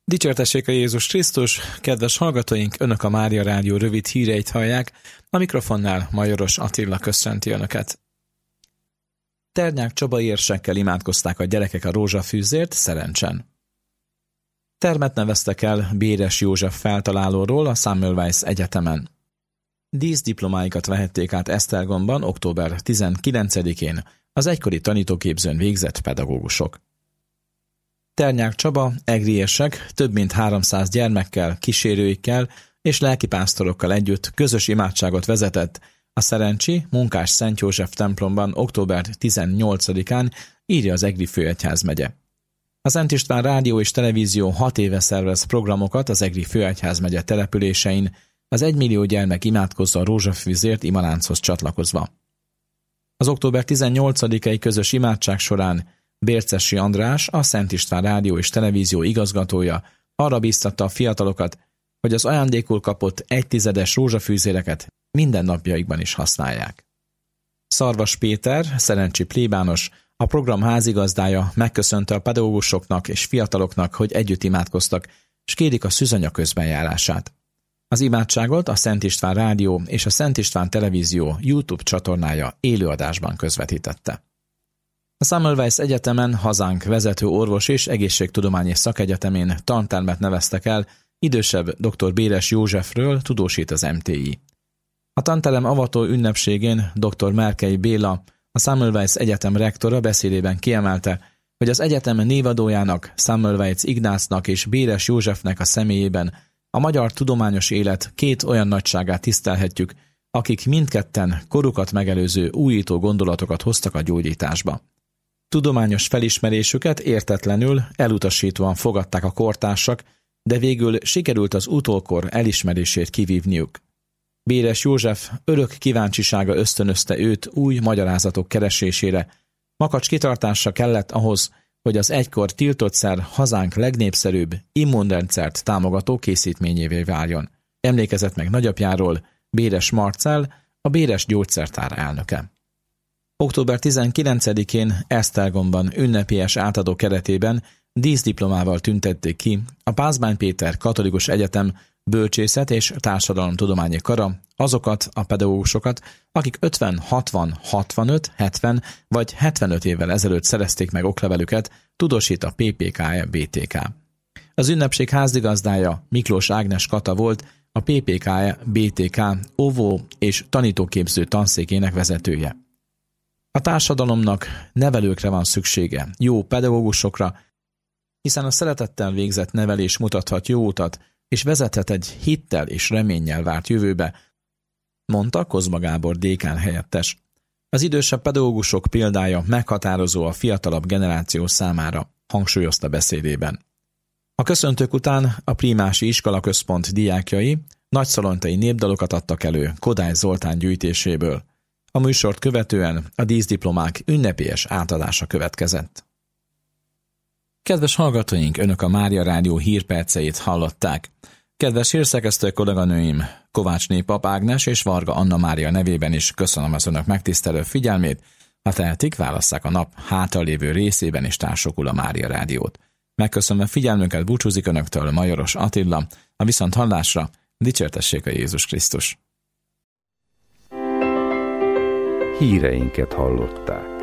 Dicsértessék a Jézus Krisztus, kedves hallgatóink, Önök a Mária Rádió rövid híreit hallják, a mikrofonnál Majoros Attila köszönti Önöket. Ternyák Csaba érsekkel imádkozták a gyerekek a rózsafűzért Szerencsen. Termet neveztek el Béres József feltalálóról a Semmelweis Egyetemen. Díszdiplomáikat vehették át Esztergomban október 19-én az egykori tanítóképzőn végzett pedagógusok. Ternyák Csaba, egri érsek több mint 300 gyermekkel, kísérőikkel és lelkipásztorokkal együtt közös imádságot vezetett a Szerencsi Munkás Szent József templomban október 18-án, írja az Egri főegyházmegye. A Szent István Rádió és Televízió 6 éve szervez programokat az Egri főegyházmegye településein, az 1 millió gyermek imádkozza a rózsafűzért imalánchoz csatlakozva. Az október 18-ai közös imádság során Bércessy András, a Szent István Rádió és Televízió igazgatója arra bíztatta a fiatalokat, hogy az ajándékul kapott 1/10 rózsafűzéreket mindennapjaikban is használják. Szarvas Péter, szerencsi plébános, a program házigazdája megköszönte a pedagógusoknak és fiataloknak, hogy együtt imádkoztak, és kérik a szűzanya közbenjárását. Az imádságot a Szent István Rádió és a Szent István Televízió YouTube csatornája élőadásban közvetítette. A Semmelweis Egyetemen, hazánk vezető orvos és egészségtudományi szakegyetemén tantermet neveztek el idősebb dr. Béres Józsefről, tudósít az MTI. A tanterem avató ünnepségén dr. Merkei Béla, a Semmelweis Egyetem rektora beszédében kiemelte, hogy az egyetem névadójának, Semmelweis Ignácnak és Béres Józsefnek a személyében a magyar tudományos élet 2 olyan nagyságát tisztelhetjük, akik mindketten korukat megelőző újító gondolatokat hoztak a gyógyításba. Tudományos felismerésüket értetlenül, elutasítóan fogadták a kortársak, de végül sikerült az utókor elismerését kivívniuk. Béres József örök kíváncsisága ösztönözte őt új magyarázatok keresésére, makacs kitartása kellett ahhoz, hogy az egykor tiltott hazánk legnépszerűbb immunrendszert támogató készítményévé váljon. Emlékezett meg nagyapjáról Béres Marcell, a Béres Gyógyszertár elnöke. Október 19-én Esztergomban ünnepélyes átadó keretében díszdiplomával tüntették ki a Pázmány Péter Katolikus Egyetem Bölcsészet és Társadalomtudományi Kara azokat a pedagógusokat, akik 50, 60, 65, 70 vagy 75 évvel ezelőtt szerezték meg oklevelüket, tudósít a PPKE-BTK. Az ünnepség házigazdája Miklós Ágnes Kata volt, a PPKE-BTK óvó és tanítóképző tanszékének vezetője. A társadalomnak nevelőkre van szüksége, jó pedagógusokra, hiszen a szeretettel végzett nevelés mutathat jó utat, és vezethet egy hittel és reménnyel várt jövőbe, mondta Kozma Gábor dékán helyettes. Az idősebb pedagógusok példája meghatározó a fiatalabb generáció számára, hangsúlyozta beszédében. A köszöntők után a Prímási Iskolaközpont diákjai nagyszalontai népdalokat adtak elő Kodály Zoltán gyűjtéséből. A műsort követően a díszdiplomák ünnepélyes átadása következett. Kedves hallgatóink, Önök a Mária Rádió hírperceit hallották. Kedves hírszerkesztő kolléganőim, Kovácsné Pap Ágnes és Varga Anna Mária nevében is köszönöm az Önök megtisztelő figyelmét. Ha tehetik, válasszák a nap hátralévő részében is társokul a Mária Rádiót. Megköszönve figyelmünket, búcsúzik Önöktől Majoros Attila, a viszonthallásra, dicsértessék a Jézus Krisztus. Híreinket hallották.